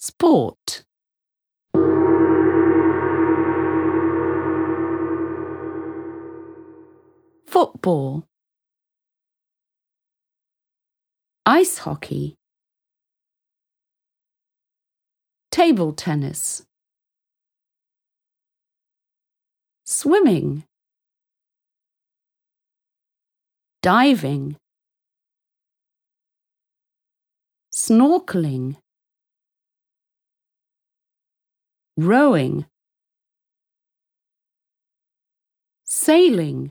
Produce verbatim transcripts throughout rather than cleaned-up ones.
Sport. Football. Ice hockey. Table tennis. Swimming. Diving. Snorkeling. Rowing. Sailing.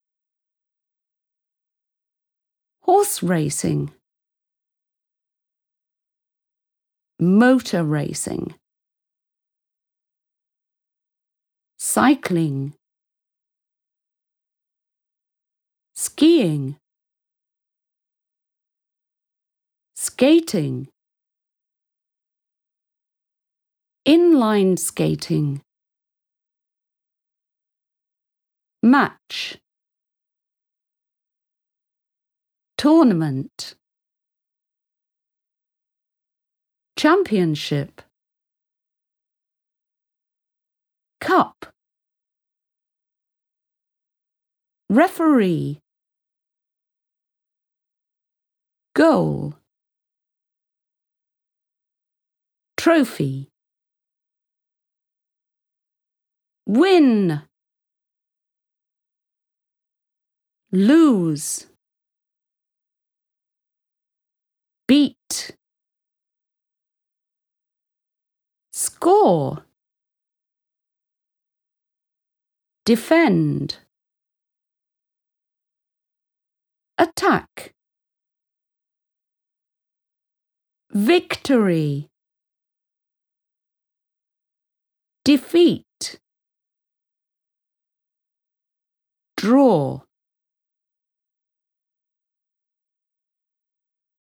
Horse racing. Motor racing. Cycling. Skiing. Skating. Inline skating. Match. Tournament. Championship. Cup. Referee. Goal. Trophy. Win. Lose. Beat. Score. Defend. Attack. Victory. Defeat. Draw.